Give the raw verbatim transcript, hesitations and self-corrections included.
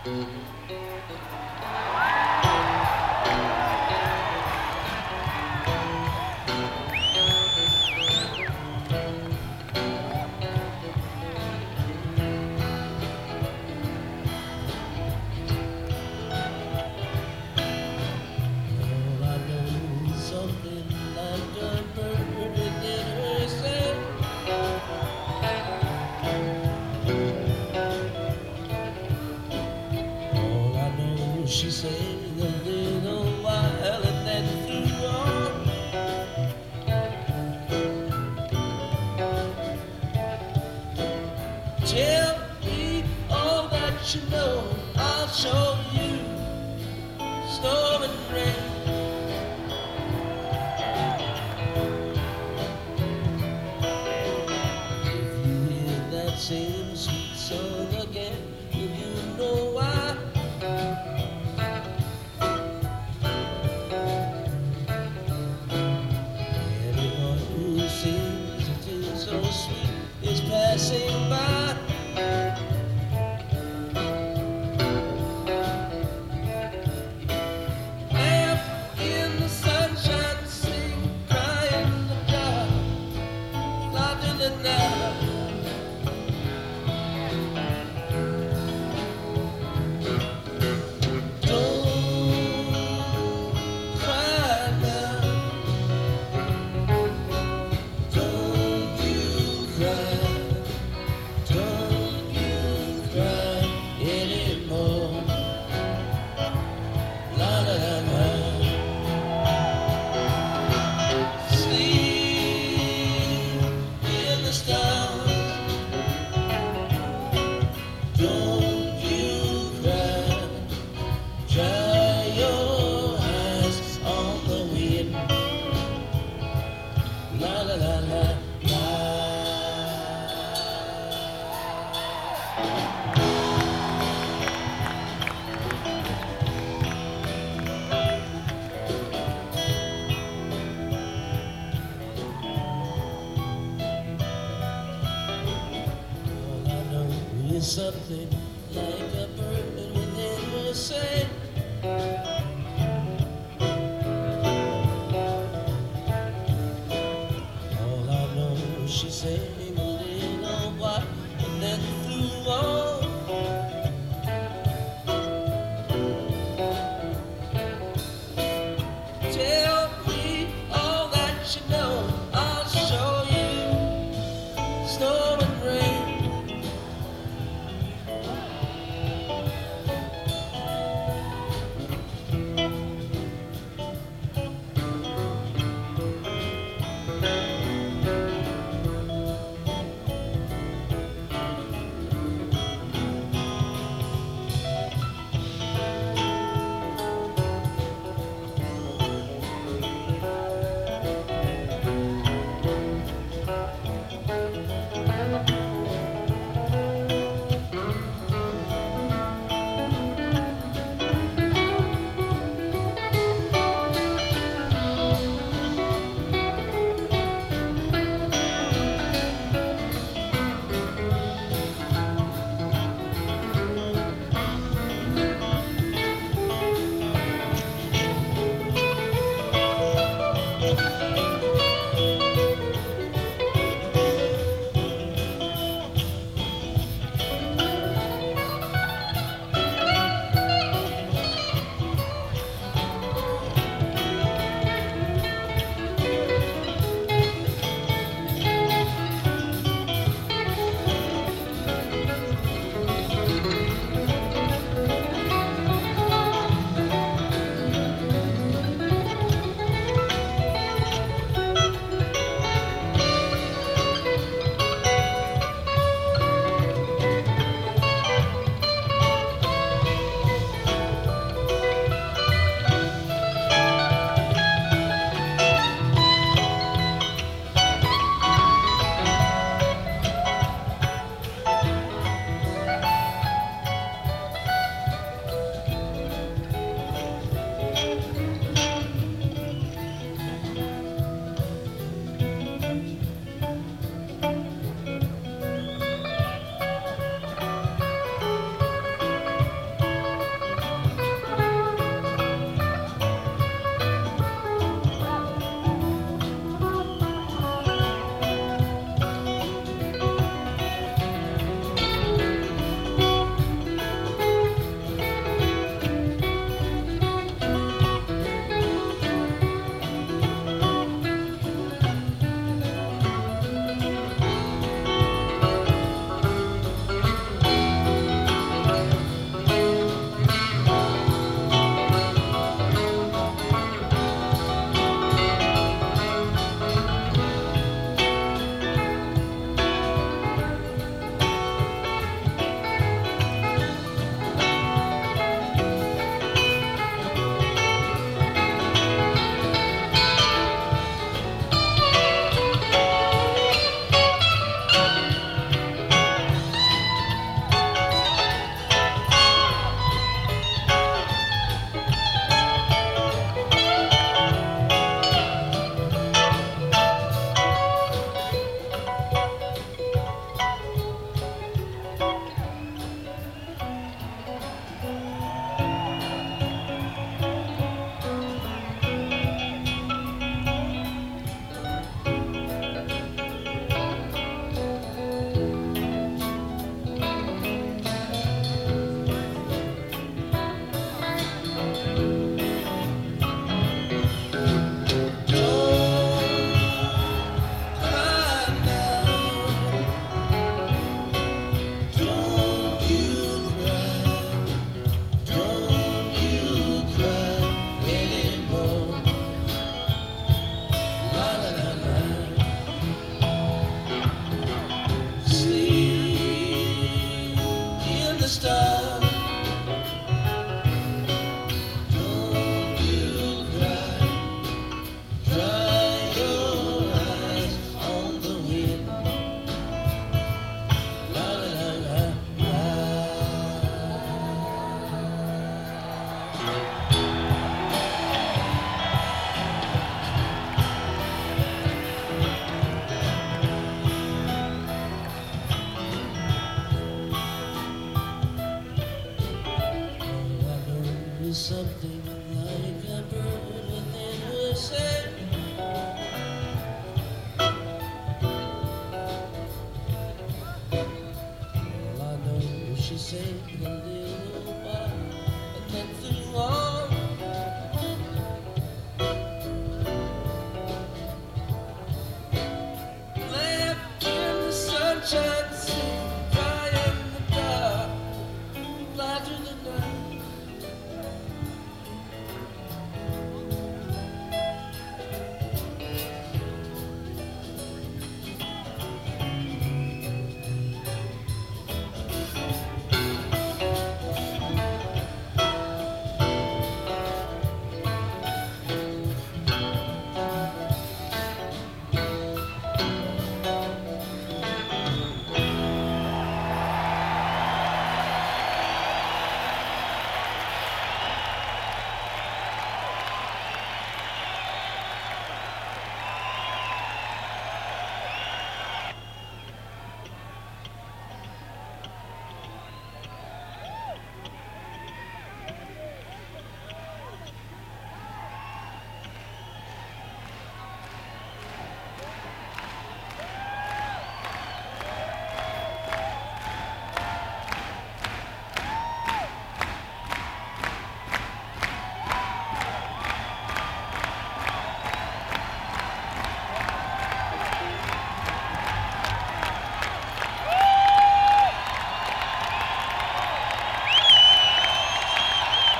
She sang a little while and then flew on. Tell me all that you know, I'll show you storm and rain. If you hear that same sweet song again, will you know why? So sweet is passing by. Lamp in the sunshine, sing, cry in the dark, flout in the night. It's something like a bird within her say. All I know, she sang a little while and then flew on. Tell me all that you know, I'll show you storm and rain. the stars. Don't you cry, dry your eyes on the wind. La la la la la. Something like a bird within herself. All I know, she said a little